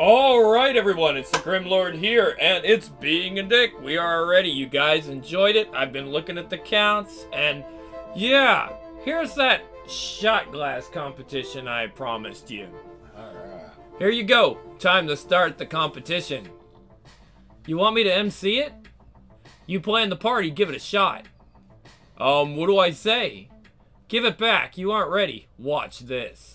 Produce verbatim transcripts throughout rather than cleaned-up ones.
Alright everyone, it's the Grim Lord here, and it's Being a Dick. We are ready. You guys enjoyed it. I've been looking at the counts, and yeah, here's that shot glass competition I promised you. Alright. Here you go. Time to start the competition. You want me to M C it? You plan the party, give it a shot. Um, what do I say? Give it back. You aren't ready. Watch this.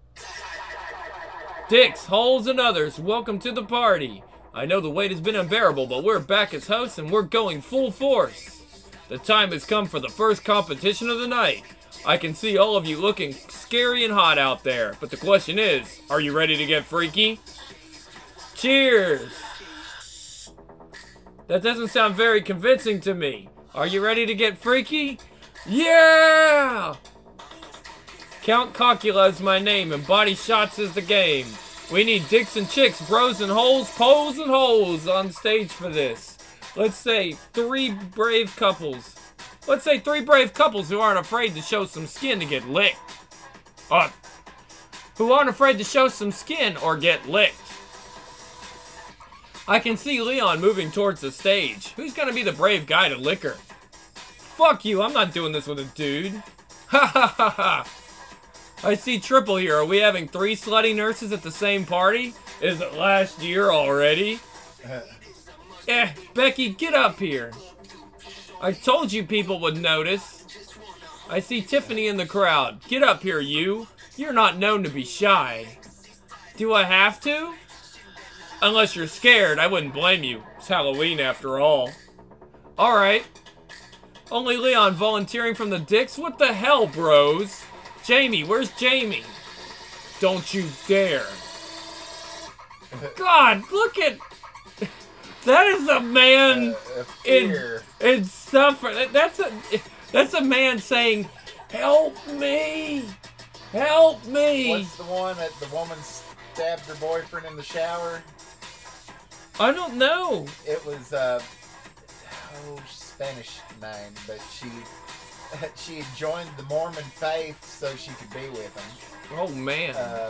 Dicks, holes, and others, welcome to the party. I know the wait has been unbearable, but we're back as hosts and we're going full force. The time has come for the first competition of the night. I can see all of you looking scary and hot out there, but the question is, are you ready to get freaky? Cheers! That doesn't sound very convincing to me. Are you ready to get freaky? Yeah! Count Cockula is my name, and Body Shots is the game. We need dicks and chicks, bros and holes, poles and holes on stage for this. Let's say three brave couples. Let's say three brave couples who aren't afraid to show some skin to get licked. Uh, who aren't afraid to show some skin or get licked. I can see Leon moving towards the stage. Who's gonna be the brave guy to lick her? Fuck you, I'm not doing this with a dude. Ha ha ha ha. I see Triple here. Are we having three slutty nurses at the same party? Is it last year already? Eh, Becky, get up here. I told you people would notice. I see Tiffany in the crowd. Get up here, you. You're not known to be shy. Do I have to? Unless you're scared, I wouldn't blame you. It's Halloween after all. Alright. Only Leon volunteering from the dicks? What the hell, bros? Jamie, where's Jamie? Don't you dare. God, look at... That is a man uh, a in, in suffering. That's a, that's a man saying, help me, help me. What's the one that the woman stabbed her boyfriend in the shower? I don't know. It was, uh, oh, Spanish name, but she... She had joined the Mormon faith so she could be with him. Oh, man. Uh,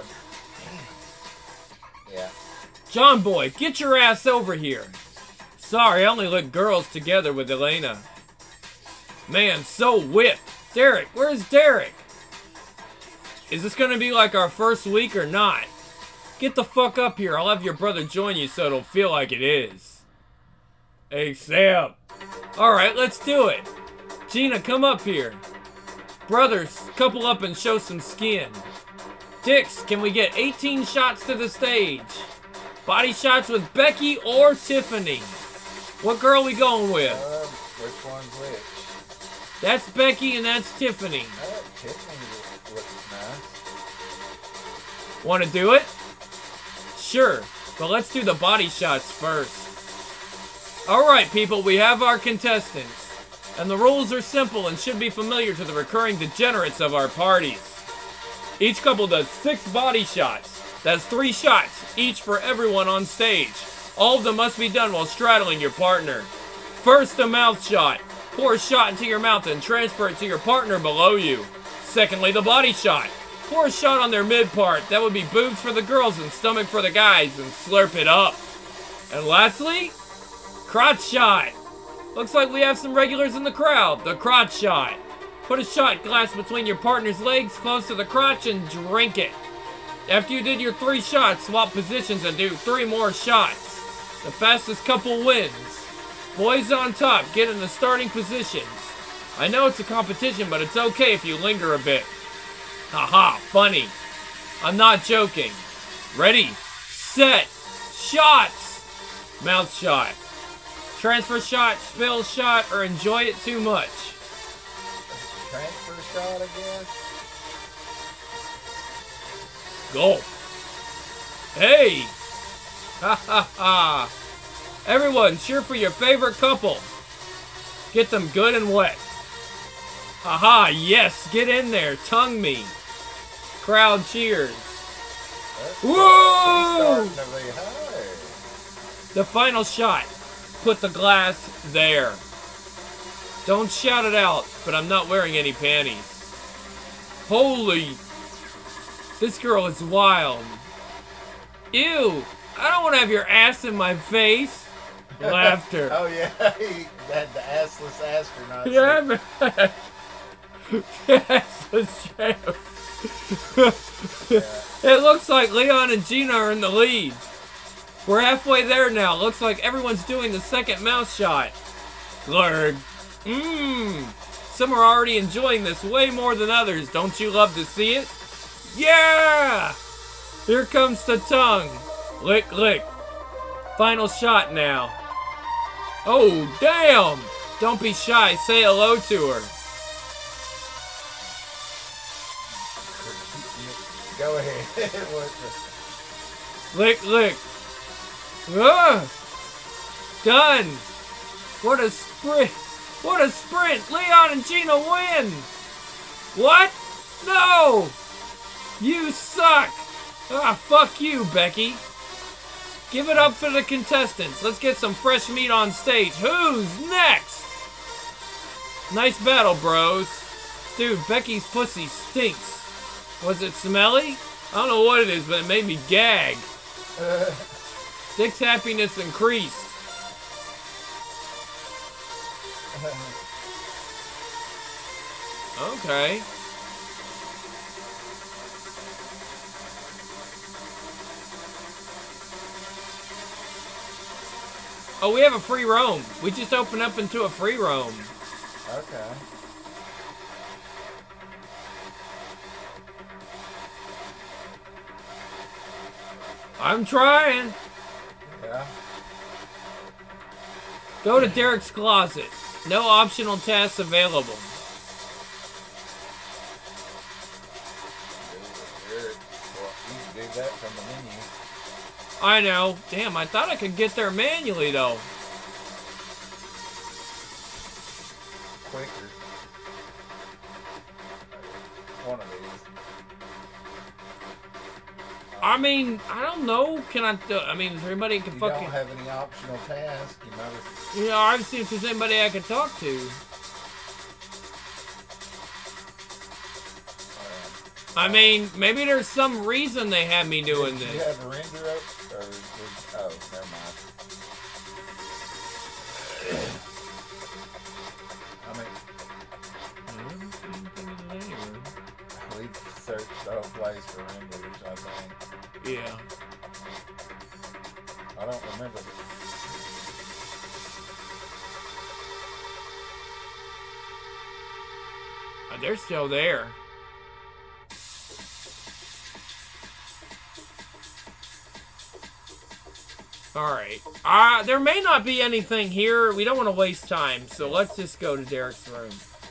yeah. John Boy, get your ass over here. Sorry, I only let girls together with Elena. Man, so whipped. Derek, where's Derek? Is this gonna be like our first week or not? Get the fuck up here. I'll have your brother join you so it'll feel like it is. Hey, Sam. Alright, let's do it. Gina, come up here. Brothers, couple up and show some skin. Dicks, can we get eighteen shots to the stage? Body shots with Becky or Tiffany? What girl we going with? Uh, which one's which? That's Becky and that's Tiffany. Uh, Tiffany looks nice. Want to do it? Sure, but let's do the body shots first. Alright people, we have our contestants. And the rules are simple and should be familiar to the recurring degenerates of our parties. Each couple does six body shots. That's three shots, each for everyone on stage. All of them must be done while straddling your partner. First, a mouth shot. Pour a shot into your mouth and transfer it to your partner below you. Secondly, the body shot. Pour a shot on their mid part. That would be boobs for the girls and stomach for the guys, and slurp it up. And lastly, crotch shot. Looks like we have some regulars in the crowd. The crotch shot. Put a shot glass between your partner's legs close to the crotch and drink it. After you did your three shots, swap positions and do three more shots. The fastest couple wins. Boys on top, get in the starting positions. I know it's a competition, but it's okay if you linger a bit. Haha, funny. I'm not joking. Ready, set, shots. Mouth shot. Transfer shot, spill shot, or enjoy it too much. Transfer shot, I guess. Go. Hey! Ha ha ha! Everyone, cheer for your favorite couple. Get them good and wet. Haha, yes, get in there, tongue me. Crowd cheers. That's Whoa! starting to be high. The final shot. Put the glass there. Don't shout it out, but I'm not wearing any panties. Holy! This girl is wild. Ew! I don't want to have your ass in my face. Laughter. Oh yeah, he had the assless astronaut. Yeah, man. Assless champ. Yeah. It looks like Leon and Gina are in the lead. We're halfway there now. Looks like everyone's doing the second mouth shot. Glurg. Mmm. Some are already enjoying this way more than others. Don't you love to see it? Yeah! Here comes the tongue. Lick, lick. Final shot now. Oh, damn! Don't be shy. Say hello to her. Go ahead. What the- Lick, lick. Ugh. Done. What a sprint. What a sprint. Leon and Gina win. What? No. You suck. Ah, fuck you, Becky. Give it up for the contestants. Let's get some fresh meat on stage. Who's next? Nice battle, bros. Dude, Becky's pussy stinks. Was it smelly? I don't know what it is, but it made me gag. Uh, Dick's happiness increased. Okay. Oh, we have a free roam. We just opened up into a free roam. okay. I'm trying. Yeah. Go to Derek's closet. No optional tasks available. Well, you can do that from the menu. I know. Damn, I thought I could get there manually, though. Quicker. One of these. I mean, I don't know. Can I? Do, I mean, is there anybody can You fucking? don't have any optional tasks. You might as You know, I've seen if there's anybody I can talk to. uh, I mean, maybe there's some reason they had me doing did you this. have a render up? Or did, oh, never mind. I mean, we've searched all place for renders, I think. Yeah. I don't remember. Uh, They're still there. Alright. Uh, there may not be anything here. We don't want to waste time, so let's just go to Derek's room.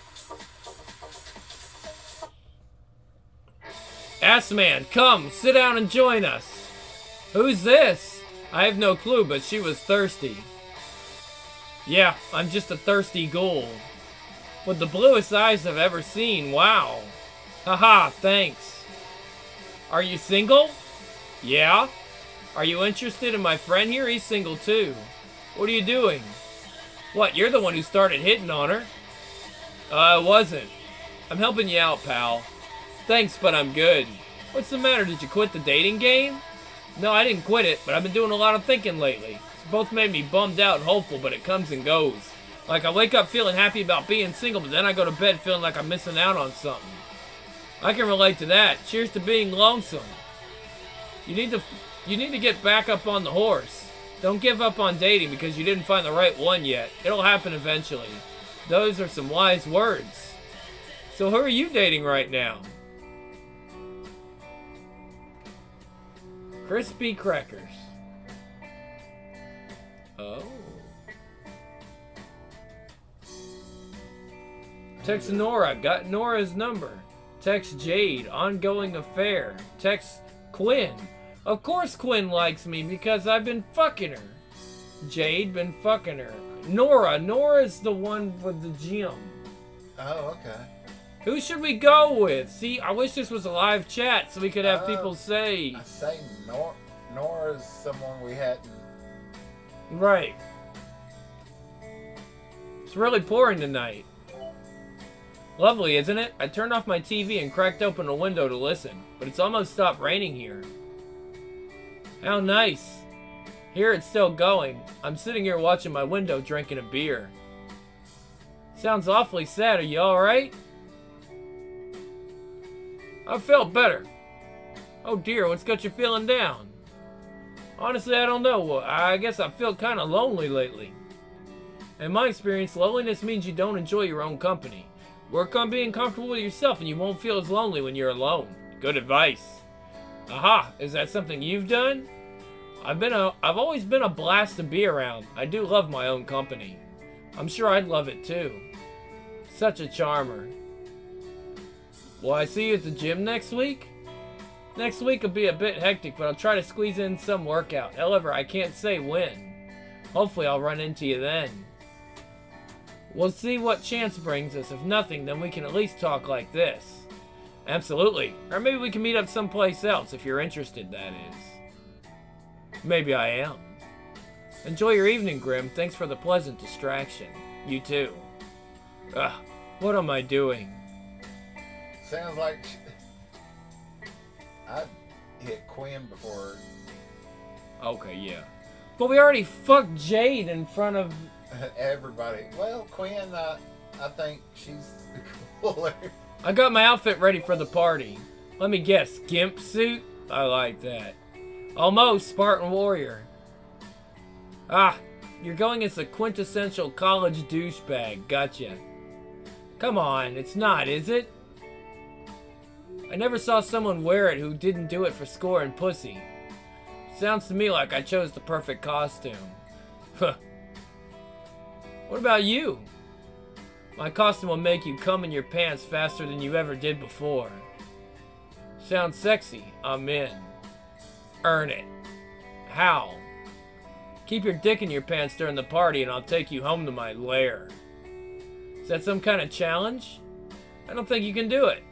Assman, come, sit down and join us. Who's this? I have no clue, but she was thirsty. Yeah, I'm just a thirsty ghoul. With the bluest eyes I've ever seen, wow. Haha, thanks. Are you single? Yeah? Are you interested in my friend here? He's single too. What are you doing? What, you're the one who started hitting on her? Uh, I wasn't. I'm helping you out, pal. Thanks, but I'm good. What's the matter? Did you quit the dating game? No, I didn't quit it, but I've been doing a lot of thinking lately. It's both made me bummed out and hopeful, but it comes and goes. Like, I wake up feeling happy about being single, but then I go to bed feeling like I'm missing out on something. I can relate to that. Cheers to being lonesome. You need to, you need to get back up on the horse. Don't give up on dating because you didn't find the right one yet. It'll happen eventually. Those are some wise words. So who are you dating right now? Crispy crackers. Oh. Text Nora, got Nora's number. Text Jade, ongoing affair. Text Quinn. Of course Quinn likes me because I've been fucking her. Jade been fucking her. Nora, Nora's the one with the gym. Oh, okay. Who should we go with? See, I wish this was a live chat so we could have Uh, people say. I say Nor- Nora's someone we hadn't. Right. It's really pouring tonight. Lovely, isn't it? I turned off my T V and cracked open a window to listen, but it's almost stopped raining here. How nice. Here it's still going. I'm sitting here watching my window drinking a beer. Sounds awfully sad. Are you alright? I felt better. Oh dear, what's got you feeling down? Honestly, I don't know. I guess I feel kind of lonely lately. In my experience, loneliness means you don't enjoy your own company. Work on being comfortable with yourself and you won't feel as lonely when you're alone. Good advice. Aha, is that something you've done? I've been a, I've always been a blast to be around. I do love my own company. I'm sure I'd love it too. Such a charmer. Will I see you at the gym next week? Next week will be a bit hectic, but I'll try to squeeze in some workout. However, I can't say when. Hopefully I'll run into you then. We'll see what chance brings us. If nothing, then we can at least talk like this. Absolutely. Or maybe we can meet up someplace else if you're interested, that is. Maybe I am. Enjoy your evening, Grim. Thanks for the pleasant distraction. You too. Ugh, what am I doing? Sounds like she... I hit Quinn before. Okay, yeah. But we already fucked Jade in front of everybody. Well, Quinn, uh, I think she's cooler. I got my outfit ready for the party. Let me guess, gimp suit? I like that. Almost Spartan Warrior. Ah, you're going as a quintessential college douchebag. Gotcha. Come on, it's not, is it? I never saw someone wear it who didn't do it for score and pussy. Sounds to me like I chose the perfect costume. Huh. What about you? My costume will make you come in your pants faster than you ever did before. Sounds sexy. I'm in. Earn it. How? Keep your dick in your pants during the party and I'll take you home to my lair. Is that some kind of challenge? I don't think you can do it.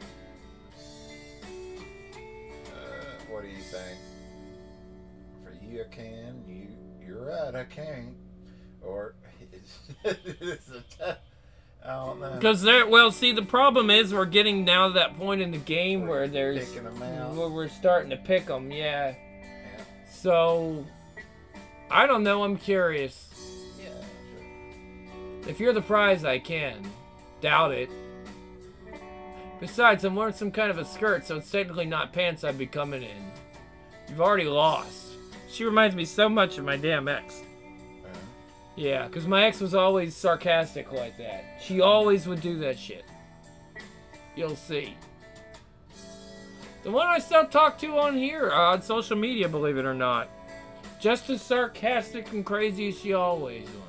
Uh, what do you think? For you, I can. You, you're right, I can't. Or it's a tough. I don't know. Because there, well, see, the problem is we're getting now to that point in the game where, where there's, picking them out. where we're starting to pick them, yeah. Yeah. So, I don't know. I'm curious. Yeah, sure. If you're the prize, I can. Doubt it. Besides, I'm wearing some kind of a skirt, so it's technically not pants I'd be coming in. You've already lost. She reminds me so much of my damn ex. Uh, Yeah, because my ex was always sarcastic like that. She always would do that shit. You'll see. The one I still talk to on here, uh, on social media, believe it or not. Just as sarcastic and crazy as she always was.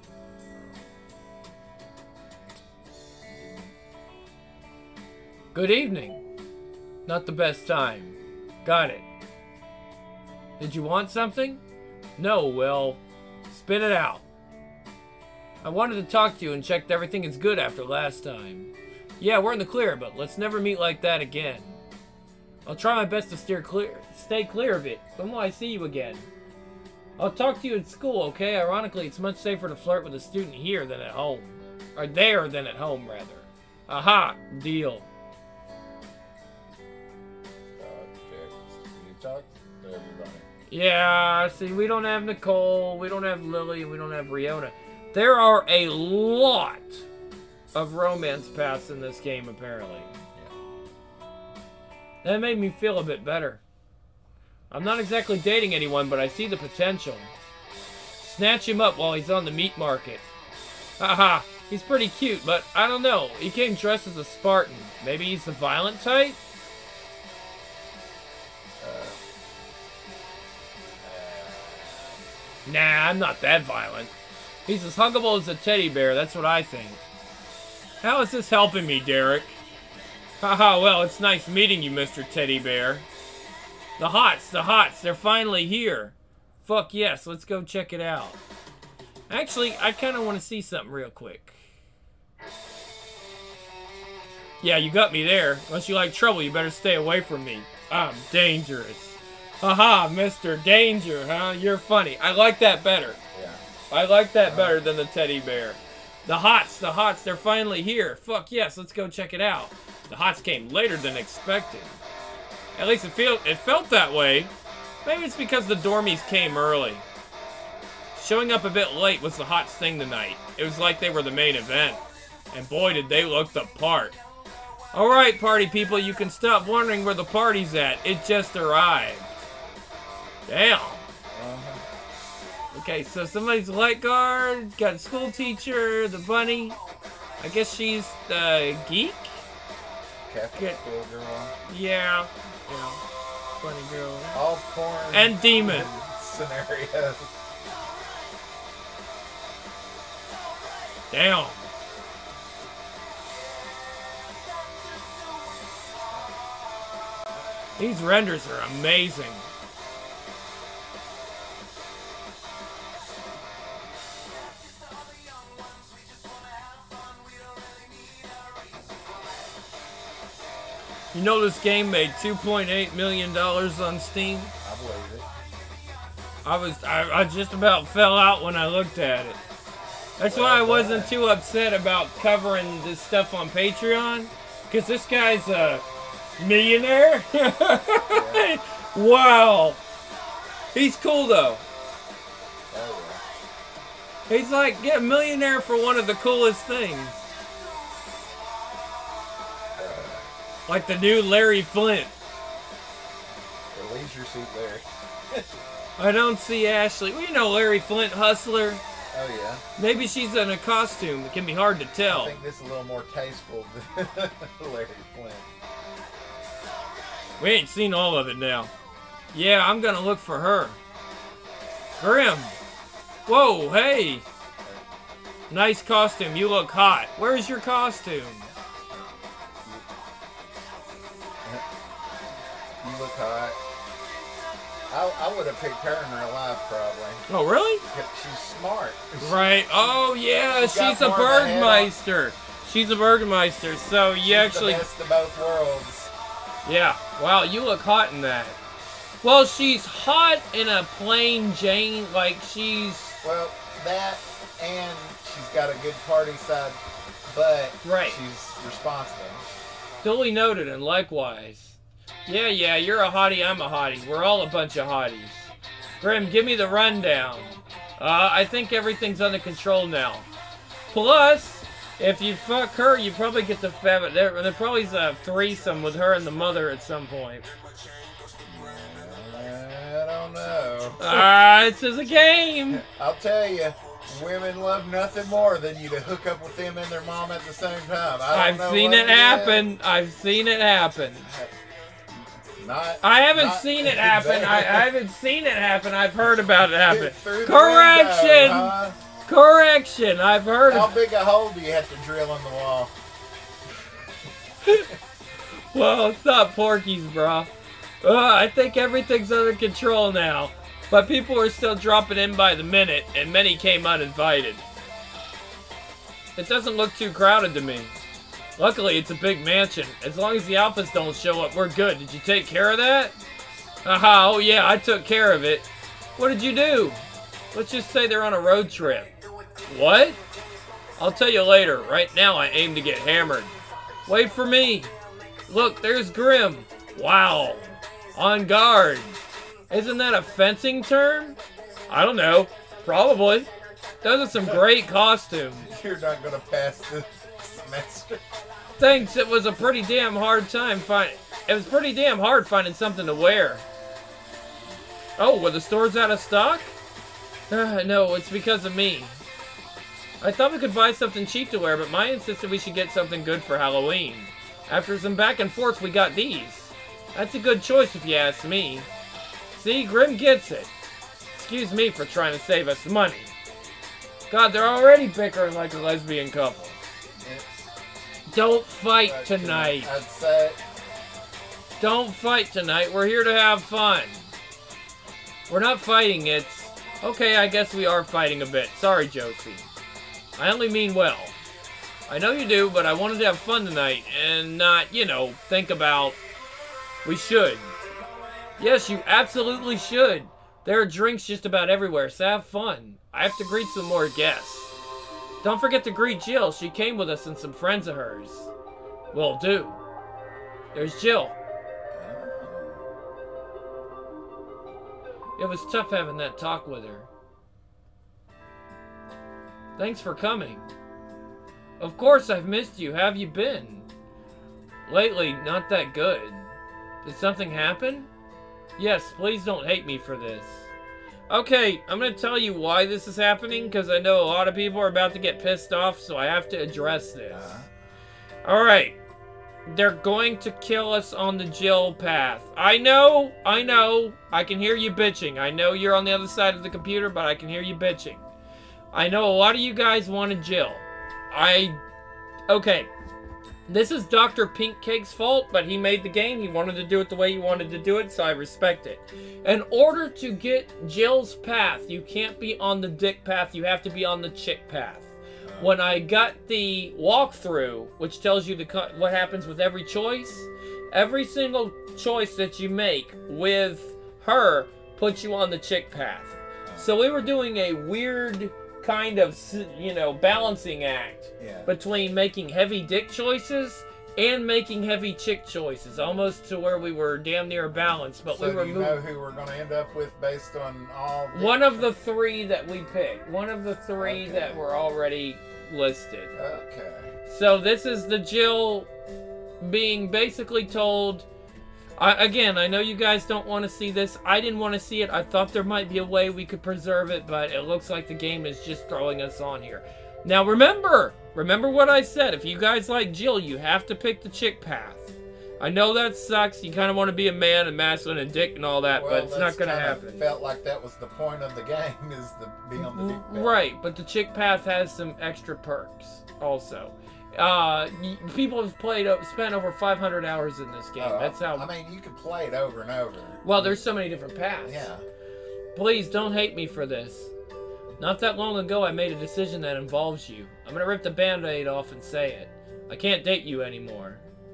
Good evening. Not the best time. Got it. Did you want something? No, well, spit it out. I wanted to talk to you and check that everything is good after last time. Yeah, we're in the clear, but let's never meet like that again. I'll try my best to steer clear, stay clear of it. When will I see you again? I'll talk to you at school, okay? Ironically, it's much safer to flirt with a student here than at home. Or there than at home, rather. Aha, deal. You talk to everybody. Yeah, see, we don't have Nicole, we don't have Lily, and we don't have Riona. There are a lot of romance paths in this game, apparently. Yeah. That made me feel a bit better. I'm not exactly dating anyone, but I see the potential. Snatch him up while he's on the meat market. Haha, he's pretty cute, but I don't know. He came dressed as a Spartan. Maybe he's the violent type? Nah, I'm not that violent. He's as huggable as a teddy bear, that's what I think. How is this helping me, Derek? Haha, well, it's nice meeting you, Mister Teddy Bear. The Hots, the Hots, they're finally here. Fuck yes, let's go check it out. Actually, I kind of want to see something real quick. Yeah, you got me there. Unless you like trouble, you better stay away from me. I'm dangerous. Haha, Mister Danger, huh? You're funny. I like that better. Yeah. I like that better than the teddy bear. The Hots, the Hots, they're finally here. Fuck yes, let's go check it out. The Hots came later than expected. At least it feel it felt that way. Maybe it's because the dormies came early. showing up a bit late was the hottest thing tonight. It was like they were the main event. And boy, did they look the part. Alright, party people, you can stop wondering where the party's at. It just arrived. Damn. Uh-huh. Okay, so somebody's a light guard, got a school teacher, the bunny. I guess she's the geek? Catholic Good. school girl. Yeah. Yeah. Bunny girl. All porn. And demon. Scenarios. Damn. These renders are amazing. You know this game made two point eight million dollars on Steam? I believe it. I was I, I just about fell out when I looked at it. That's why I wasn't too upset about covering this stuff on Patreon, because this guy's a millionaire. Yeah. Wow, he's cool though. Oh, He's like, yeah, a millionaire for one of the coolest things, yeah. Uh, like the new Larry Flint. the leisure suit Larry. I don't see Ashley. Well, you know Larry Flint, hustler. Oh, yeah. Maybe she's in a costume. It can be hard to tell. I think this is a little more tasteful than Larry Flint. We ain't seen all of it now. Yeah, I'm gonna look for her. Grim. Whoa, hey. Nice costume. You look hot. Where's your costume? You look hot. I, I would have picked her in real life, probably. Oh, really? She's smart. Right. Oh, yeah. She's got She's a more of a head on- Bergmeister. She's a Bergmeister. So you She's actually... the best of both worlds. Yeah. Wow, you look hot in that. Well, she's hot in a plain Jane. Like, she's... Well, that and she's got a good party side, but Right. she's responsible. Duly noted, and likewise. Yeah, yeah, you're a hottie, I'm a hottie. We're all a bunch of hotties. Grim, give me the rundown. Uh, I think everything's under control now. Plus, if you fuck her, you probably get to have it. There, there probably's a threesome with her and the mother at some point. I don't know. Ah, this is a game. I'll tell you, women love nothing more than you to hook up with them and their mom at the same time. I don't I've know seen what it happen. I've seen it happen. Not, I haven't not seen it happen. I, I haven't seen it happen. I've heard about it happen. Through the Correction. window, huh? Correction. I've heard How of. big a hole do you have to drill in the wall? Well, it's not Porky's, bro. Uh, I think everything's under control now. But people are still dropping in by the minute, and many came uninvited. It doesn't look too crowded to me. Luckily, it's a big mansion. As long as the alphas don't show up, we're good. Did you take care of that? Aha, oh yeah, I took care of it. What did you do? Let's just say they're on a road trip. What? I'll tell you later. Right now, I aim to get hammered. Wait for me. Look, there's Grim. Wow. On guard. Isn't that a fencing term? I don't know. Probably. Those are some great costumes. You're not going to pass this semester. Thanks, it was a pretty damn hard time find. It was pretty damn hard finding something to wear. Oh, were the stores out of stock? Uh, no, it's because of me. I thought we could buy something cheap to wear, but Maya insisted we should get something good for Halloween. After some back and forth, we got these. That's a good choice if you ask me. See, Grim gets it. Excuse me for trying to save us money. God, they're already bickering like a lesbian couple. Don't fight But tonight. I'd say Don't fight tonight. We're here to have fun. We're not fighting, it's... Okay, I guess we are fighting a bit. Sorry, Josie. I only mean well. I know you do, but I wanted to have fun tonight and not, you know, think about... We should. Yes, you absolutely should. There are drinks just about everywhere, so have fun. I have to greet some more guests. Don't forget to greet Jill. She came with us and some friends of hers. Will do. There's Jill. It was tough having that talk with her. Thanks for coming. Of course I've missed you. How have you been? Lately, not that good. Did something happen? Yes, please don't hate me for this. Okay, I'm going to tell you why this is happening, because I know a lot of people are about to get pissed off, so I have to address this. Uh-huh. Alright. They're going to kill us on the Jill path. I know, I know. I can hear you bitching. I know you're on the other side of the computer, but I can hear you bitching. I know a lot of you guys wanted Jill. I... Okay. This is Doctor Pinkcake's fault, but he made the game. He wanted to do it the way he wanted to do it, so I respect it. In order to get Jill's path, you can't be on the dick path. You have to be on the chick path. When I got the walkthrough, which tells you the what happens with every choice, every single choice that you make with her puts you on the chick path. So we were doing a weird kind of, you know, balancing act yeah. between making heavy dick choices and making heavy chick choices, almost to where we were damn near balanced. But so we were. Do you know who we're going to end up with based on all? One of the three that we picked. One of the three okay. that were already listed. Okay. So this is the Jill being basically told. I, again, I know you guys don't want to see this. I didn't want to see it. I thought there might be a way we could preserve it, but it looks like the game is just throwing us on here. Now remember, remember what I said. If you guys like Jill, you have to pick the chick path. I know that sucks. You kind of want to be a man and masculine and dick and all that, well, but it's not going to happen. Felt like that was the point of the game, is the being on the dick path. Right, but the chick path has some extra perks also. Uh, people have played, spent over five hundred hours in this game. Oh, That's how. I mean, you can play it over and over. Well, there's so many different paths. Yeah. Please don't hate me for this. Not that long ago, I made a decision that involves you. I'm gonna rip the band-aid off and say it. I can't date you anymore.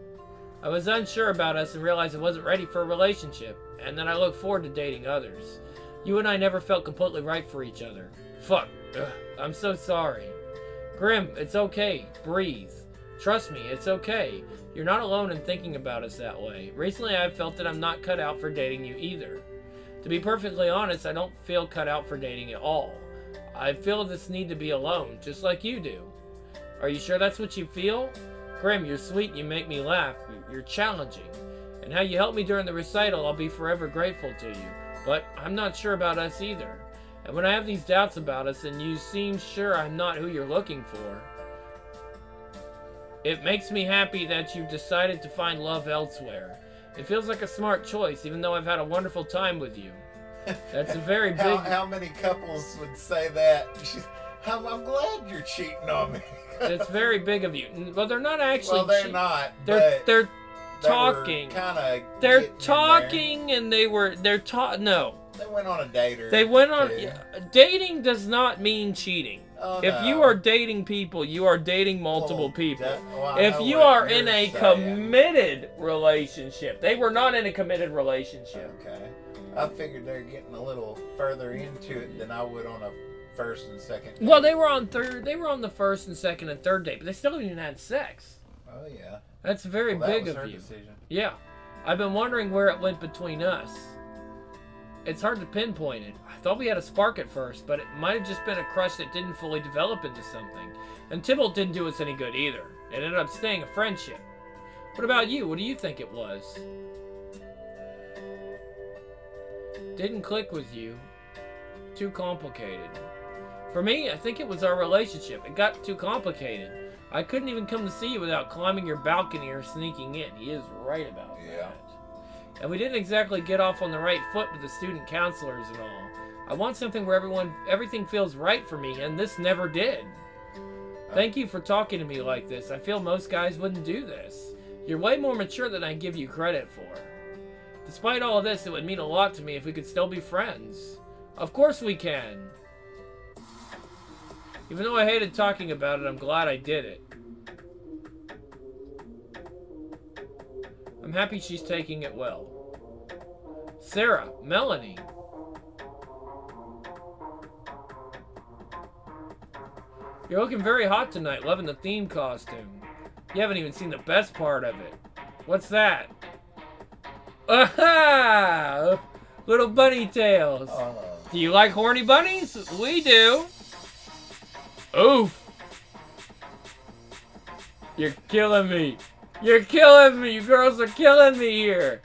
I was unsure about us and realized I wasn't ready for a relationship, and that I look forward to dating others. You and I never felt completely right for each other. Fuck. Ugh. I'm so sorry. Grim, it's okay. Breathe. Trust me, it's okay. You're not alone in thinking about us that way. Recently, I've felt that I'm not cut out for dating you either. To be perfectly honest, I don't feel cut out for dating at all. I feel this need to be alone, just like you do. Are you sure that's what you feel? Grim, you're sweet and you make me laugh. You're challenging. And how you helped me during the recital, I'll be forever grateful to you. But I'm not sure about us either. And when I have these doubts about us and you seem sure I'm not who you're looking for, it makes me happy that you've decided to find love elsewhere. It feels like a smart choice, even though I've had a wonderful time with you. That's a very big... how, how many couples would say that? I'm, I'm glad you're cheating on me. It's very big of you. Well, they're not actually... Well, they're cheating. not, They're, but they're they talking. Kind of. They're talking and they were... They're ta- No. They went on a date or They went on... two. Yeah, dating does not mean cheating. Oh, if no. you are dating people, you are dating multiple well, people. That, well, if you what are in a saying. committed relationship, they were not in a committed relationship. Okay. I figured they're getting a little further into it than I would on a first and second date. Well, they were on third. They were on the first and second and third date, but they still haven't even had sex. Oh yeah. That's very well, that big was of her you. Decision. Yeah, I've been wondering where it went between us. It's hard to pinpoint it. I thought we had a spark at first, but it might have just been a crush that didn't fully develop into something. And Tybalt didn't do us any good either. It ended up staying a friendship. What about you? What do you think it was? Didn't click with you. Too complicated. For me, I think it was our relationship. It got too complicated. I couldn't even come to see you without climbing your balcony or sneaking in. He is right about Yeah. that. And we didn't exactly get off on the right foot with the student counselors and all. I want something where everyone, everything feels right for me, and this never did. Thank you for talking to me like this. I feel most guys wouldn't do this. You're way more mature than I give you credit for. Despite all of this, it would mean a lot to me if we could still be friends. Of course we can. Even though I hated talking about it, I'm glad I did it. I'm happy she's taking it well. Sarah, Melanie. You're looking very hot tonight, loving the theme costume. You haven't even seen the best part of it. What's that? Aha! Little bunny tails. Uh, Do you like horny bunnies? We do. Oof. You're killing me. You're killing me. You girls are killing me here.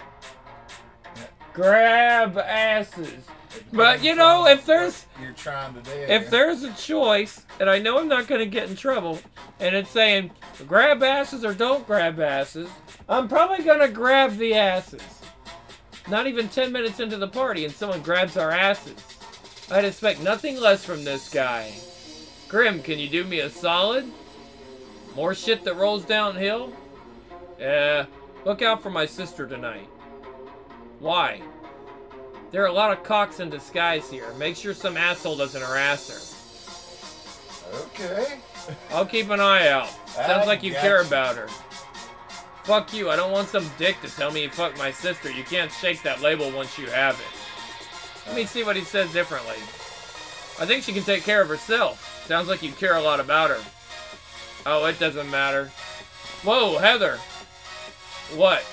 Grab asses. But you know, if there's you're trying to do, if there's a choice, and I know I'm not gonna get in trouble, and it's saying grab asses or don't grab asses, I'm probably gonna grab the asses. Not even ten minutes into the party and someone grabs our asses. I'd expect nothing less from this guy. Grim, can you do me a solid? More shit that rolls downhill? Yeah, look out for my sister tonight. Why? There are a lot of cocks in disguise here. Make sure some asshole doesn't harass her. Okay. I'll keep an eye out. Sounds I like you gotcha. care about her. Fuck you, I don't want some dick to tell me you fucked my sister. You can't shake that label once you have it. Let me see what he says differently. I think she can take care of herself. Sounds like you care a lot about her. Oh, it doesn't matter. Whoa, Heather. What?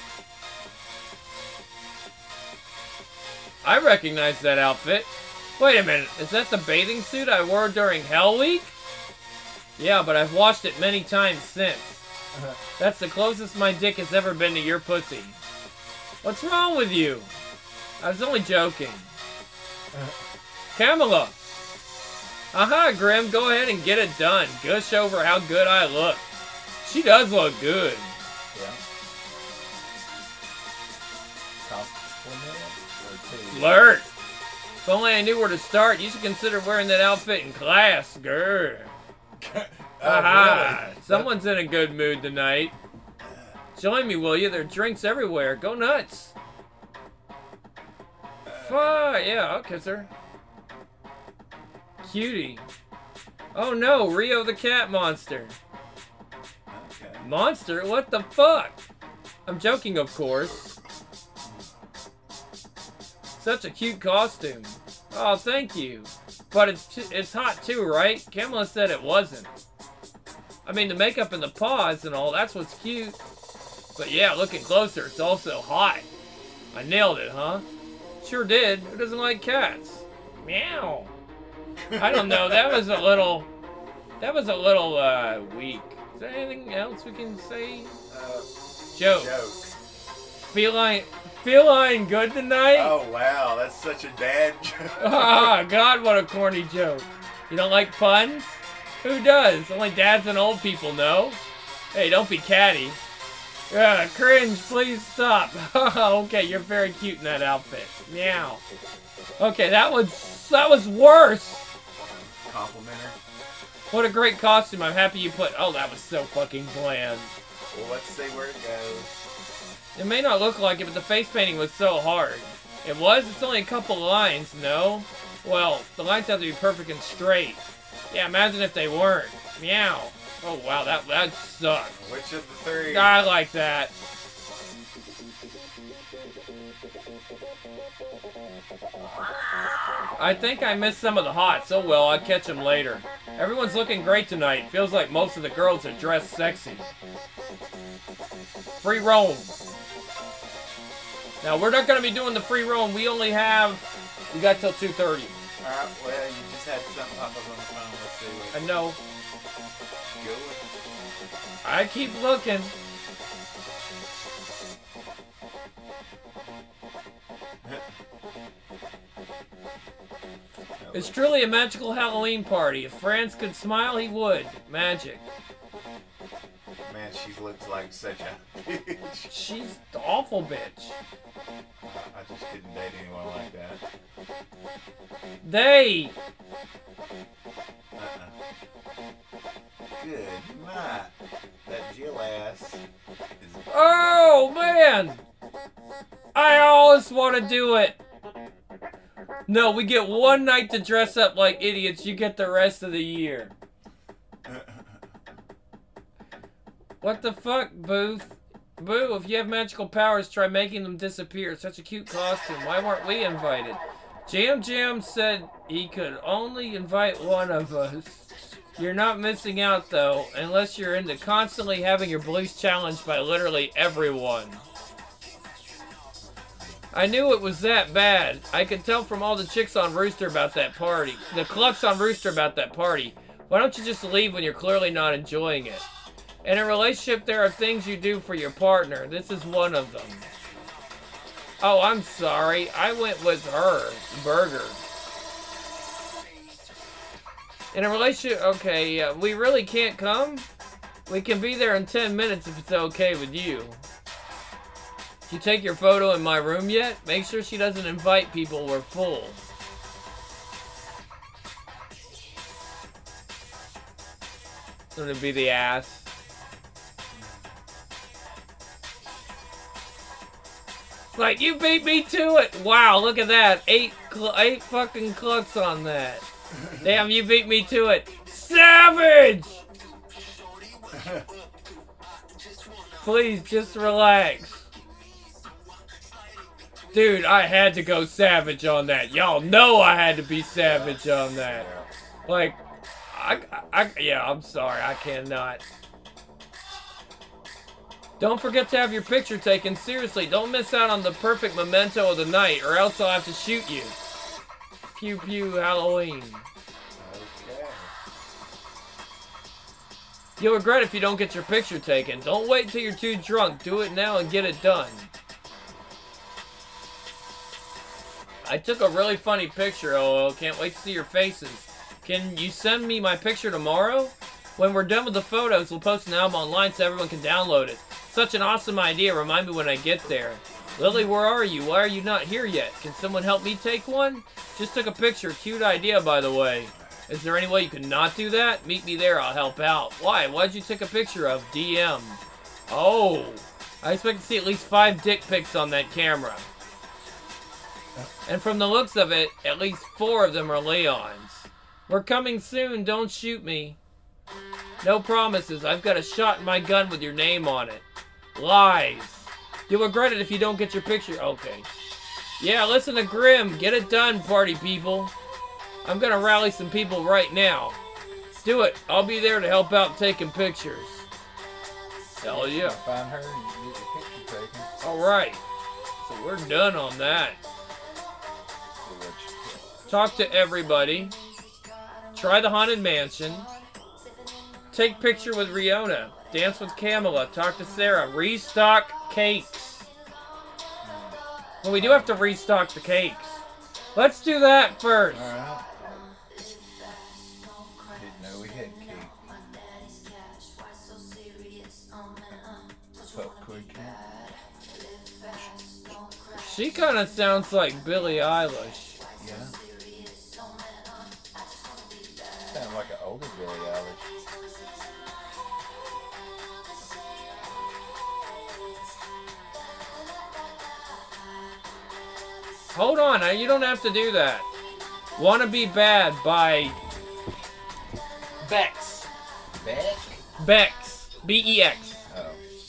I recognize that outfit. Wait a minute, is that the bathing suit I wore during Hell Week? Yeah, but I've washed it many times since. That's the closest my dick has ever been to your pussy. What's wrong with you? I was only joking. Kamala! Aha, Grim, go ahead and get it done. Gush over how good I look. She does look good. Yeah. Compliment or two? Flirt! If only I knew where to start, you should consider wearing that outfit in class, girl. Oh, Aha! really? Someone's in a good mood tonight. Join me, will you? There are drinks everywhere. Go nuts. Fuck, yeah, I'll kiss her. Cutie. Oh no, Rio the cat monster. Okay. Monster? What the fuck? I'm joking, of course. Such a cute costume. Oh, thank you. But it's t it's hot too, right? Kamala said it wasn't. I mean, the makeup and the paws and all, that's what's cute. But yeah, looking closer, it's also hot. I nailed it, huh? Sure did. Who doesn't like cats? Meow. I don't know, that was a little... That was a little, uh, weak. Is there anything else we can say? Uh, Joke. joke. Feline... Feline good tonight? Oh wow, that's such a dad joke. Ah, God, what a corny joke. You don't like puns? Who does? Only dads and old people know. Hey, don't be catty. Yeah, cringe, please stop. Okay, you're very cute in that outfit. Meow. Okay, that was that was worse. Compliment her. What a great costume. I'm happy you put... Oh, that was so fucking bland. Well, let's see where it goes. It may not look like it, but the face painting was so hard. It was? It's only a couple lines, no? Well, the lines have to be perfect and straight. Yeah, imagine if they weren't. Meow. Oh, wow, that, that sucked. Which of the three? I like that. I think I missed some of the hots. Oh well, I'll catch them later. Everyone's looking great tonight. Feels like most of the girls are dressed sexy. Free roam. Now, we're not going to be doing the free roam. We only have... We got till two thirty. Alright, well, you just had something pop up on the phone. Let's see what I know. go I keep looking. It's truly a magical Halloween party. If Franz could smile, he would. Magic. Man, she looks like such a bitch. She's the awful bitch. I just couldn't date anyone like that. They. Uh-uh. Good night. That Jill ass is... Oh, man. I always want to do it. No, we get one night to dress up like idiots. You get the rest of the year. What the fuck, Booth? Boo, if you have magical powers, try making them disappear. Such a cute costume. Why weren't we invited? Jam Jam said he could only invite one of us. You're not missing out, though, unless you're into constantly having your beliefs challenged by literally everyone. I knew it was that bad. I could tell from all the chicks on Rooster about that party. The clucks on Rooster about that party. Why don't you just leave when you're clearly not enjoying it? In a relationship, there are things you do for your partner. This is one of them. Oh, I'm sorry. I went with her. Burger. In a relationship, okay, uh, we really can't come? We can be there in ten minutes if it's okay with you. Did you take your photo in my room yet? Make sure she doesn't invite people. We're full. It's gonna be the ass. Like, you beat me to it! Wow, look at that. Eight, cl eight fucking clucks on that. Damn, you beat me to it. Savage! Please, just relax. Dude, I had to go savage on that. Y'all know I had to be savage on that. Like, I, I, yeah, I'm sorry, I cannot. Don't forget to have your picture taken. Seriously, don't miss out on the perfect memento of the night, or else I'll have to shoot you. Pew pew Halloween. Okay. You'll regret if you don't get your picture taken. Don't wait till you're too drunk. Do it now and get it done. I took a really funny picture, O O. Can't wait to see your faces. Can you send me my picture tomorrow? When we're done with the photos, we'll post an album online so everyone can download it. Such an awesome idea. Remind me when I get there. Lily, where are you? Why are you not here yet? Can someone help me take one? Just took a picture. Cute idea, by the way. Is there any way you can not do that? Meet me there. I'll help out. Why? Why'd you take a picture of? D M. Oh. I expect to see at least five dick pics on that camera. And from the looks of it, at least four of them are Leon's. We're coming soon. Don't shoot me. No promises. I've got a shot in my gun with your name on it. Lies. You'll regret it if you don't get your picture. Okay. Yeah, listen to Grim. Get it done, party people. I'm gonna rally some people right now. Do it. I'll be there to help out taking pictures. Hell yeah. Find her and get your picture taken. Alright. So we're done on that. Talk to everybody. Try the Haunted Mansion. Take picture with Riona. Dance with Camilla. Talk to Sarah. Restock cakes. Well, we do have to restock the cakes. Let's do that first. Alright. Didn't know we had cake. Popcorn cake. She kind of sounds like Billie Eilish. Yeah. Sound like an older Billie Eilish. Hold on, you don't have to do that. Wanna Be Bad by Bex. Beck? Bex. B E X. Oh.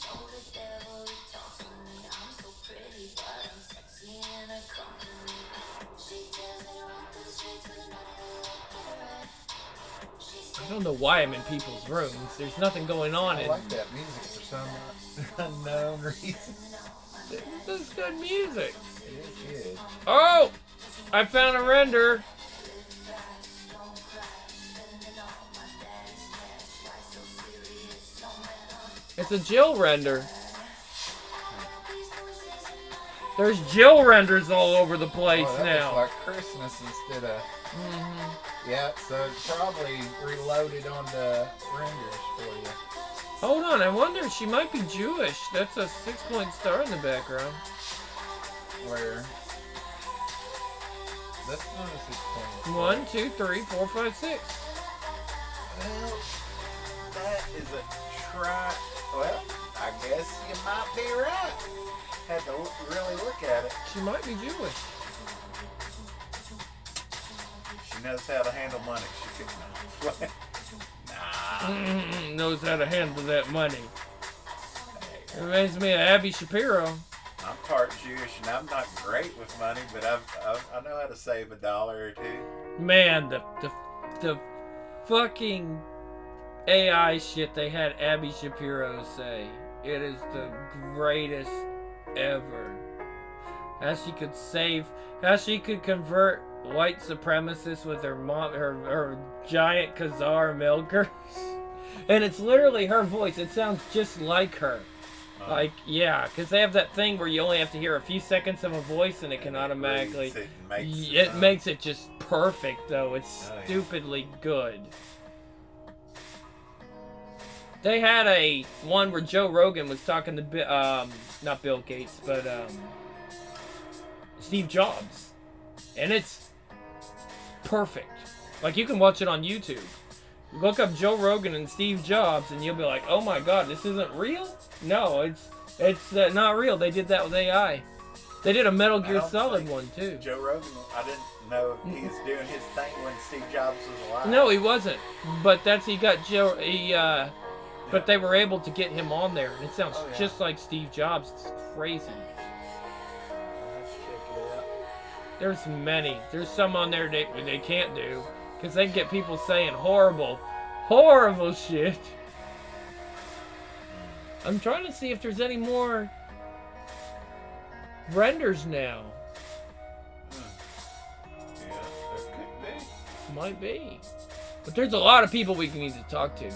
I don't know why I'm in people's rooms. There's nothing going on I in. like that music for some unknown reason. This is good music. It is good. Oh! I found a render. It's a Jill render. There's Jill renders all over the place Oh, that now. looks like Christmas instead of... Mm-hmm. Yeah, so it's probably reloaded on the renders for you. Hold on, I wonder, she might be Jewish. That's a six-point star in the background. Where? That's not a six point. One, two, three, four, five, six. Well, that is a try. Well, I guess you might be right. Had to look, really look at it. She might be Jewish. She knows how to handle money. She could Nah. Mm-mm, knows how to handle that money. It reminds me of Abby Shapiro. I'm part Jewish and I'm not great with money, but I've, I've, I know how to save a dollar or two. Man, the, the, the fucking A I shit they had Abby Shapiro say. It is the greatest ever. How she could save, how she could convert white supremacist with her mom, her, her giant Khazar milkers. And it's literally her voice. It sounds just like her. Like, yeah, because they have that thing where you only have to hear a few seconds of a voice and it can automatically... It makes it, it um, makes it just perfect, though. It's oh, yeah. stupidly good. They had a one where Joe Rogan was talking to, Bi- um, not Bill Gates, but um, Steve Jobs. And it's perfect. Like, you can watch it on YouTube. Look up Joe Rogan and Steve Jobs, and you'll be like, "Oh my God, this isn't real." No, it's it's uh, not real. They did that with A I. They did a Metal Gear Solid one too. Joe Rogan, I didn't know if he was doing his thing when Steve Jobs was alive. No, he wasn't. But that's he got Joe. He uh, but they were able to get him on there, and it sounds Oh, yeah. just like Steve Jobs. It's crazy. Let's check it out. There's many. There's some on there they they can't do. Because they get people saying horrible, horrible shit. I'm trying to see if there's any more renders now. Yeah, there could be. Might be. But there's a lot of people we need to talk to. Ooh.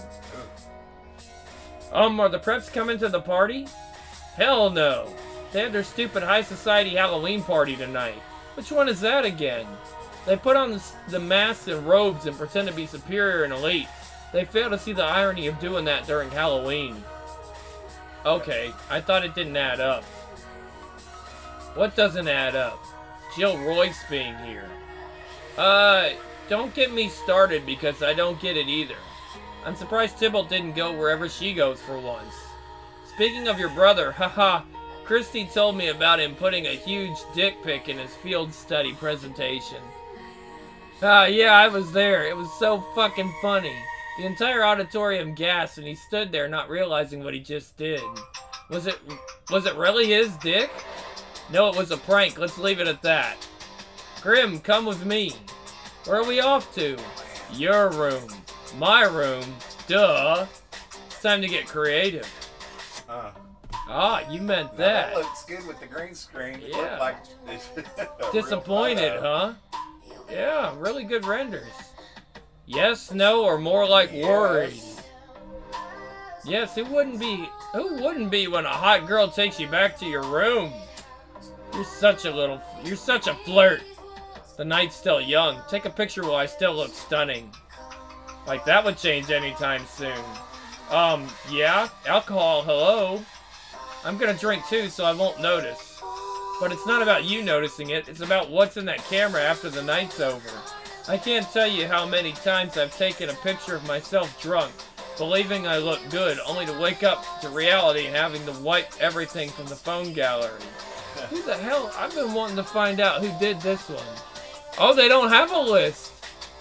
Um, are the preps coming to the party? Hell no. They have their stupid high society Halloween party tonight. Which one is that again? They put on the, the masks and robes and pretend to be superior and elite. They fail to see the irony of doing that during Halloween. Okay, I thought it didn't add up. What doesn't add up? Jill Royce being here. Uh, don't get me started because I don't get it either. I'm surprised Tybalt didn't go wherever she goes for once. Speaking of your brother, haha, Christy told me about him putting a huge dick pic in his field study presentation. Ah, yeah, I was there. It was so fucking funny. The entire auditorium gasped and he stood there not realizing what he just did. Was it, was it really his dick? No, it was a prank. Let's leave it at that. Grim, come with me. Where are we off to? Your room. My room. Duh. It's time to get creative. Uh, Ah, you meant now that. that looks good with the green screen. It Yeah. looked like it's a real Disappointed, photo. huh? Yeah, really good renders. Yes, no, or more like Yes. worried. Yes, who wouldn't be who wouldn't be when a hot girl takes you back to your room? You're such a little you're such a flirt. The night's still young. Take a picture while I still look stunning. Like that would change anytime soon. Um, yeah, alcohol, hello. I'm gonna drink too so I won't notice. But it's not about you noticing it, it's about what's in that camera after the night's over. I can't tell you how many times I've taken a picture of myself drunk, believing I look good, only to wake up to reality and having to wipe everything from the phone gallery. Who the hell? I've been wanting to find out who did this one. Oh, they don't have a list.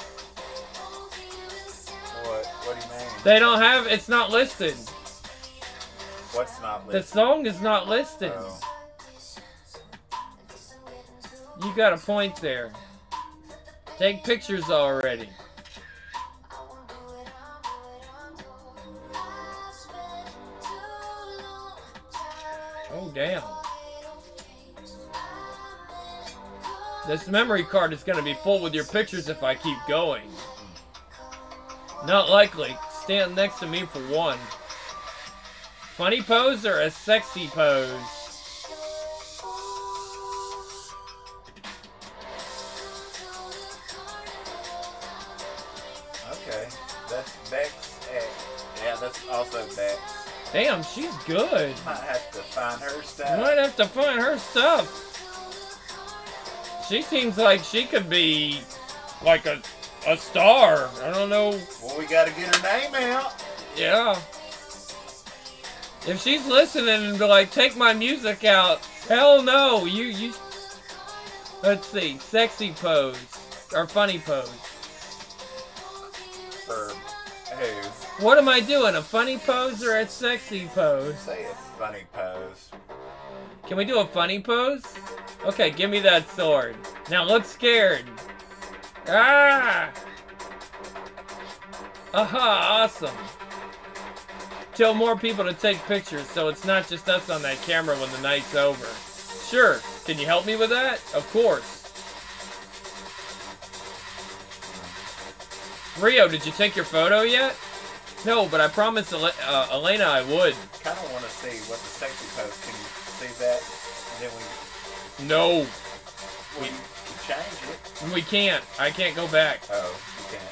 What? What do you mean? They don't have, it's not listed. What's not The listed? song is not listed. Oh. You got a point there. Take pictures already. Oh, damn. This memory card is going to be full with your pictures if I keep going. Not likely. Stand next to me for one. Funny pose or a sexy pose? Okay. That's Bex. eh, Yeah, that's also Bex. Damn, she's good. Might have to find her You stuff. might have to find her stuff. She seems like she could be like a a star. I don't know. Well, we gotta get her name out. Yeah. If she's listening and be like, take my music out, hell no. You you. Let's see, sexy pose or funny pose. For who? What am I doing? A funny pose or a sexy pose? Say a funny pose. Can we do a funny pose? Okay, give me that sword. Now look scared. Ah! Aha, awesome. Tell more people to take pictures so it's not just us on that camera when the night's over. Sure, can you help me with that? Of course. Rio, did you take your photo yet? No, but I promised Ele uh, Elena I would. Kind of want to see what the sexy post. Can you see that? And then we. No. We, we change it. We can't. I can't go back. Oh, you can't.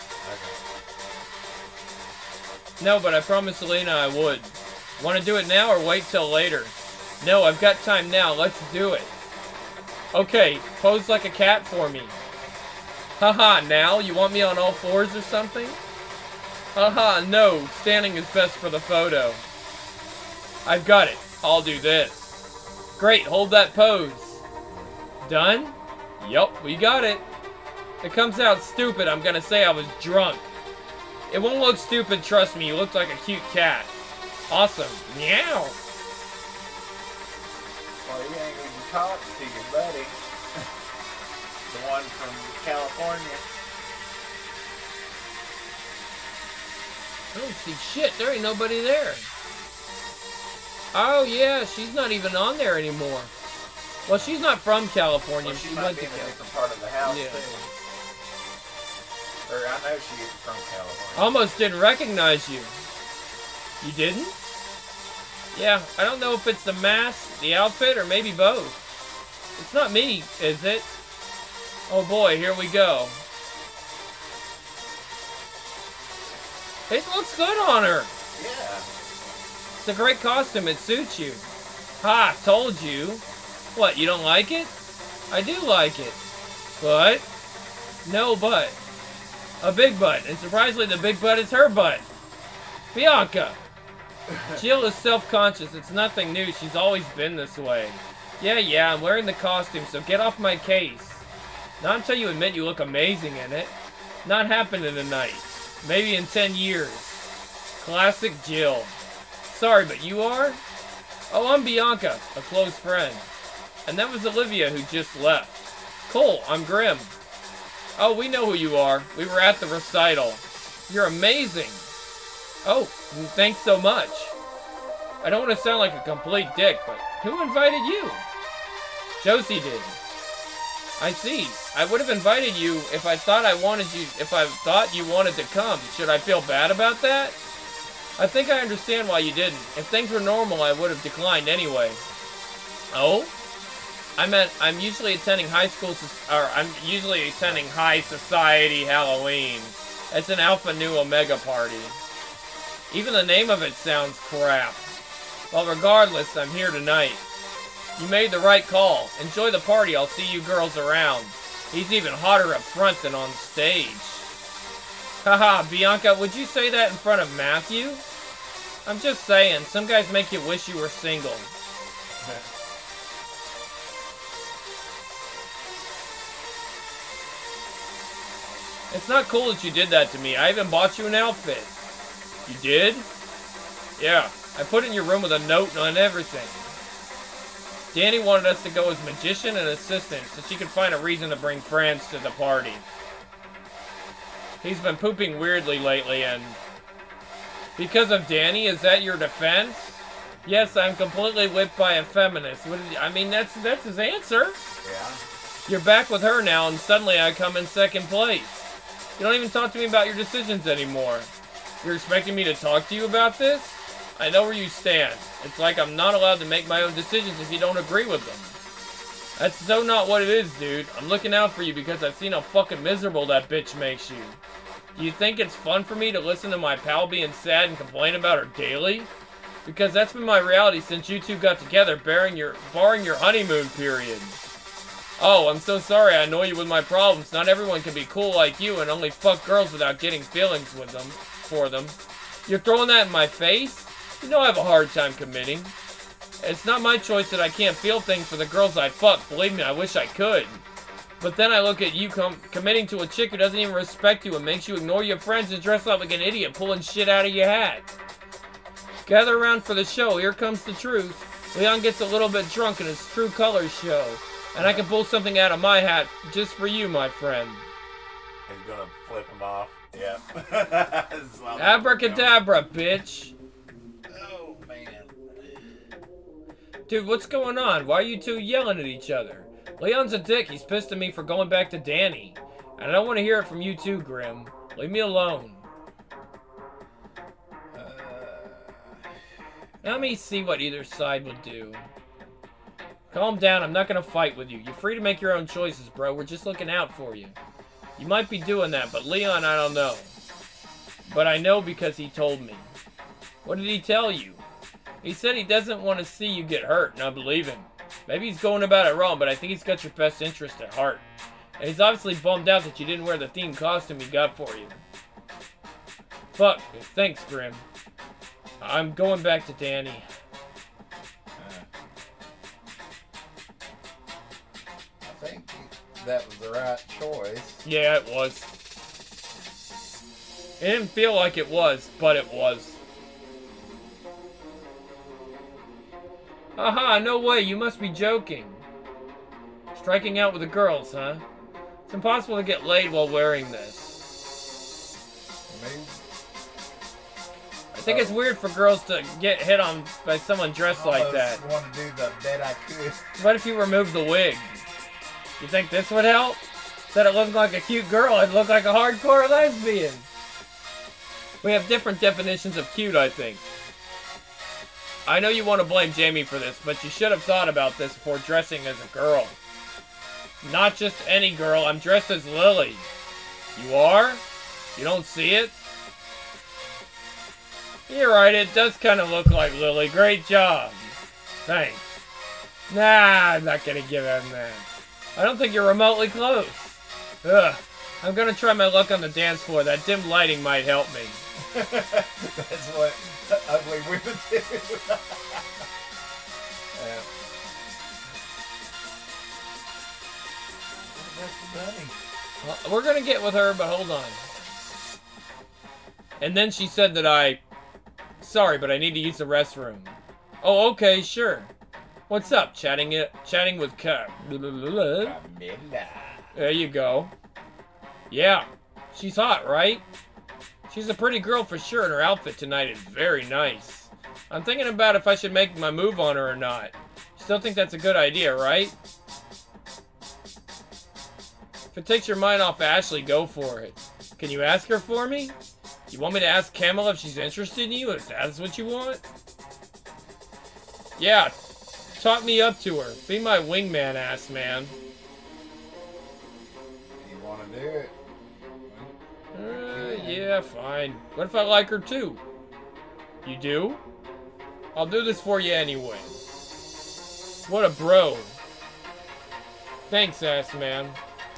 Okay. No, but I promised Elena I would. Want to do it now or wait till later? No, I've got time now. Let's do it. Okay, pose like a cat for me. Haha, now? You want me on all fours or something? Haha, no. Standing is best for the photo. I've got it. I'll do this. Great, hold that pose. Done? Yup, we got it. It comes out stupid, I'm gonna say I was drunk. It won't look stupid, trust me. You look like a cute cat. Awesome. Meow. Well, you ain't gonna talk to your buddy. The one from California. I don't see shit. There ain't nobody there. Oh, yeah. She's not even on there anymore. Well, she's not from California. Well, she, she might went be to in a California. different part of the house, Yeah. too. Or I know she is from California. Almost didn't recognize you. You didn't? Yeah, I don't know if it's the mask, the outfit, or maybe both. It's not me, is it? Oh boy, here we go. It looks good on her. Yeah. It's a great costume. It suits you. Ha, told you. What, you don't like it? I do like it. But? No but. A big butt. And surprisingly, the big butt is her butt. Bianca. Jill is self-conscious. It's nothing new. She's always been this way. Yeah, yeah, I'm wearing the costume, so get off my case. Not until you admit you look amazing in it. Not happening tonight. Maybe in ten years. Classic Jill. Sorry, but you are? Oh, I'm Bianca, a close friend. And that was Olivia who just left. Cool, I'm Grim. Oh, we know who you are. We were at the recital. You're amazing. Oh, thanks so much. I don't want to sound like a complete dick, but who invited you? Josie did. I see. I would have invited you if I thought I wanted you, if I thought you wanted to come. Should I feel bad about that? I think I understand why you didn't. If things were normal, I would have declined anyway. Oh? I meant I'm usually attending high school, or I'm usually attending high society Halloween. It's an Alpha Nu Omega party. Even the name of it sounds crap. Well, regardless, I'm here tonight. You made the right call. Enjoy the party. I'll see you girls around. He's even hotter up front than on stage. Haha, Bianca, would you say that in front of Matthew? I'm just saying, some guys make you wish you were single. It's not cool that you did that to me. I even bought you an outfit. You did? Yeah, I put it in your room with a note and everything. Danny wanted us to go as magician and assistant so she could find a reason to bring friends to the party. He's been pooping weirdly lately and... Because of Danny, is that your defense? Yes, I'm completely whipped by a feminist. What did you, I mean, that's that's his answer. Yeah. You're back with her now and suddenly I come in second place. You don't even talk to me about your decisions anymore. You're expecting me to talk to you about this? I know where you stand. It's like I'm not allowed to make my own decisions if you don't agree with them. That's so not what it is, dude. I'm looking out for you because I've seen how fucking miserable that bitch makes you. Do you think it's fun for me to listen to my pal being sad and complain about her daily? Because that's been my reality since you two got together, barring your, barring your honeymoon period. Oh, I'm so sorry I annoy you with my problems. Not everyone can be cool like you and only fuck girls without getting feelings with them, for them. You're throwing that in my face? You know I have a hard time committing. It's not my choice that I can't feel things for the girls I fuck. Believe me, I wish I could. But then I look at you com committing to a chick who doesn't even respect you and makes you ignore your friends and dress up like an idiot pulling shit out of your hat. Gather around for the show. Here comes the truth. Leon gets a little bit drunk in his true colors show. And I can pull something out of my hat just for you, my friend. He's gonna flip him off. Yep. Abracadabra, bitch. Oh, man. Dude, what's going on? Why are you two yelling at each other? Leon's a dick. He's pissed at me for going back to Danny. And I don't want to hear it from you too, Grim. Leave me alone. Uh, Let me see what either side will do. Calm down, I'm not gonna fight with you. You're free to make your own choices, bro. We're just looking out for you. You might be doing that, but Leon, I don't know. But I know because he told me. What did he tell you? He said he doesn't want to see you get hurt, and I believe him. Maybe he's going about it wrong, but I think he's got your best interest at heart. And he's obviously bummed out that you didn't wear the themed costume he got for you. Fuck. Thanks, Grim. I'm going back to Danny. I think that was the right choice. Yeah, it was. It didn't feel like it was, but it was. Aha, no way, you must be joking. Striking out with the girls, huh? It's impossible to get laid while wearing this. Maybe. I think it's weird for girls to get hit on by someone dressed like that. I want to do the bet I could. What if you remove the wig? You think this would help? Instead of looking like a cute girl, I'd look like a hardcore lesbian. We have different definitions of cute, I think. I know you want to blame Jamie for this, but you should have thought about this before dressing as a girl. Not just any girl, I'm dressed as Lily. You are? You don't see it? You're right, it does kind of look like Lily. Great job. Thanks. Nah, I'm not gonna give him that. I don't think you're remotely close. Ugh. I'm gonna try my luck on the dance floor. That dim lighting might help me. That's what ugly women do. Yeah. That's the bunny. Well, we're gonna get with her, but hold on. And then she said that I... Sorry, but I need to use the restroom. Oh, okay, sure. What's up? Chatting it, chatting with Ka... Camilla. There you go. Yeah, she's hot, right? She's a pretty girl for sure, and her outfit tonight is very nice. I'm thinking about if I should make my move on her or not. Still think that's a good idea, right? If it takes your mind off Ashley, go for it. Can you ask her for me? You want me to ask Camilla if she's interested in you, if that's what you want? Yeah, talk me up to her. Be my wingman, ass man. You want to do it? Uh, yeah, fine. What if I like her too? You do? I'll do this for you anyway. What a bro. Thanks, ass man.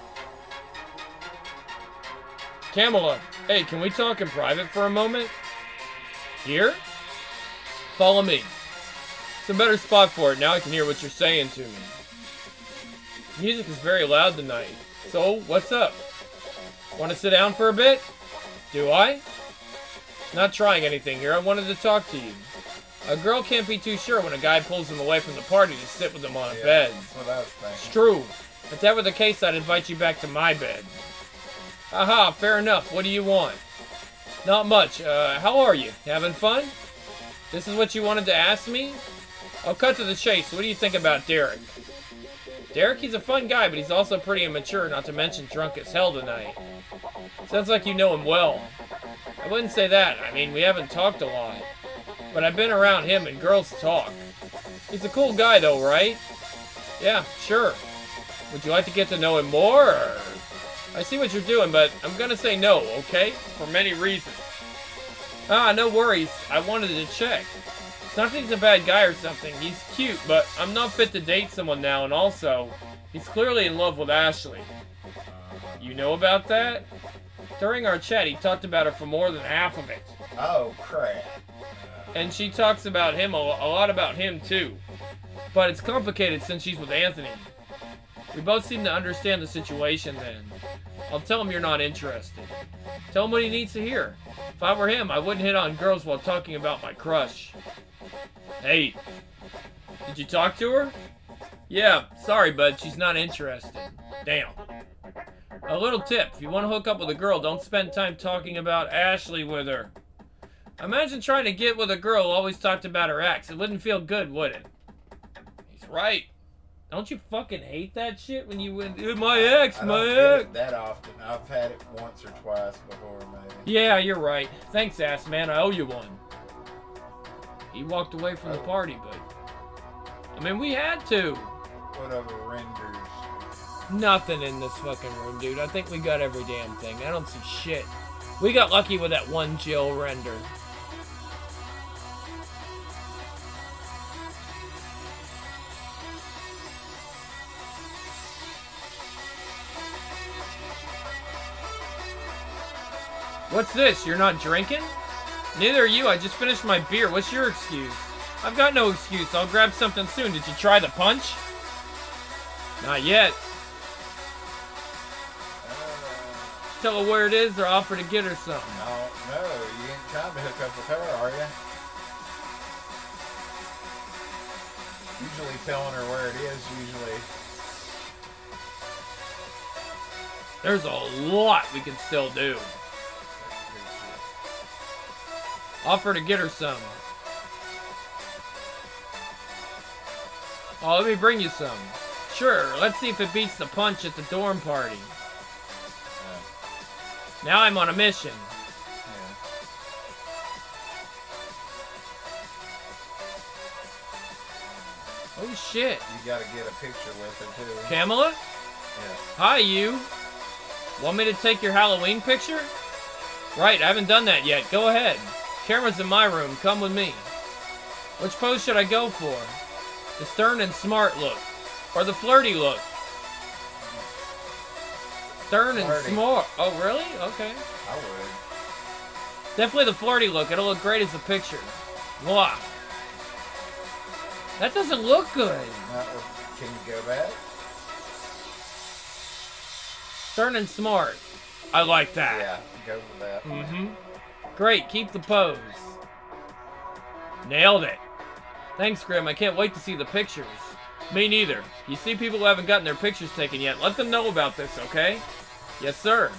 Camilla, hey, can we talk in private for a moment? Here? Follow me. It's a better spot for it. Now I can hear what you're saying to me. Music is very loud tonight. So, what's up? Want to sit down for a bit? Do I? Not trying anything here. I wanted to talk to you. A girl can't be too sure when a guy pulls them away from the party to sit with them on a Yeah, bed. that's what I was thinking. It's true. If that were the case, I'd invite you back to my bed. Aha, fair enough. What do you want? Not much. Uh, how are you? Having fun? This is what you wanted to ask me? I'll cut to the chase. What do you think about Derek? Derek, he's a fun guy, but he's also pretty immature, not to mention drunk as hell tonight. Sounds like you know him well. I wouldn't say that. I mean, we haven't talked a lot. But I've been around him, and girls talk. He's a cool guy, though, right? Yeah, sure. Would you like to get to know him more, or... I see what you're doing, but I'm gonna say no, okay? For many reasons. Ah, no worries. I wanted to check. It's not that he's a bad guy or something. He's cute, but I'm not fit to date someone now, and also, he's clearly in love with Ashley. You know about that? During our chat, he talked about her for more than half of it. Oh, crap. And she talks about him, a, a lot about him, too. But it's complicated since she's with Anthony. We both seem to understand the situation then. I'll tell him you're not interested. Tell him what he needs to hear. If I were him, I wouldn't hit on girls while talking about my crush. Hey, did you talk to her? Yeah, sorry, bud, she's not interested. Damn. A little tip, if you want to hook up with a girl, don't spend time talking about Ashley with her. Imagine trying to get with a girl who always talked about her ex. It wouldn't feel good, would it? He's right. Don't you fucking hate that shit when you went, "Eh, my ex, I my don't get ex? it that often. I've had it once or twice before, maybe. Yeah, you're right. Thanks, ass man. I owe you one. He walked away from the Oh. party, but I mean, we had to. Whatever renders. Nothing in this fucking room, dude. I think we got every damn thing. I don't see shit. We got lucky with that one Jill render. What's this? You're not drinking? Neither are you. I just finished my beer. What's your excuse? I've got no excuse. I'll grab something soon. Did you try the punch? Not yet. Uh, Tell her where it is or offer to get her something. no, no, you ain't trying to hook up with her, are you? Usually telling her where it is, usually. There's a lot we can still do. Offer to get her some. Oh, let me bring you some. Sure, let's see if it beats the punch at the dorm party. Uh, Now I'm on a mission. yeah. Oh shit. You gotta get a picture with her, too. Kamala? Yeah. Hi, you. Want me to take your Halloween picture? Right, I haven't done that yet. Go ahead. Camera's in my room. Come with me. Which pose should I go for? The stern and smart look. Or the flirty look? Stern and Flirty. smart. Oh, really? Okay. I would. Definitely the flirty look. It'll look great as a picture. Voila. That doesn't look good. Not with, can you go back? Stern and smart. I like that. Yeah, go with that. Mm-hmm. Great, keep the pose. Nailed it. Thanks, Grim. I can't wait to see the pictures. Me neither. You see people who haven't gotten their pictures taken yet, let them know about this, okay? Yes, sir.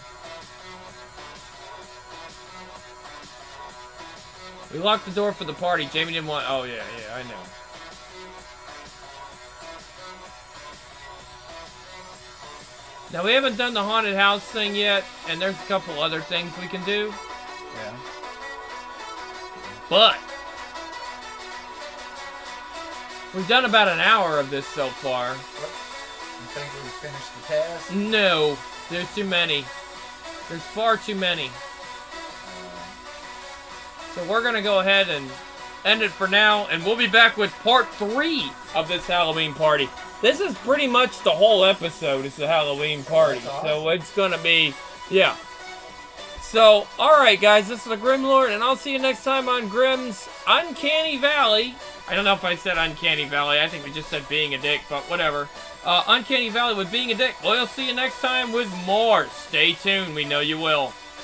We locked the door for the party. Jamie didn't want... Oh, yeah, yeah, I know. Now, we haven't done the haunted house thing yet, and there's a couple other things we can do. Yeah. But we've done about an hour of this so far. What? You think we've finished the task? No, there's too many. There's far too many. So we're gonna go ahead and end it for now, and we'll be back with part three of this Halloween party. This is pretty much the whole episode. It's the Halloween party, That's awesome. so it's gonna be, yeah. So, alright guys, this is the Grimlord, and I'll see you next time on Grim's Uncanny Valley. I don't know if I said Uncanny Valley, I think we just said Being a Dick, but whatever. Uh, Uncanny Valley with Being a Dick. We'll see you next time with more. Stay tuned, we know you will.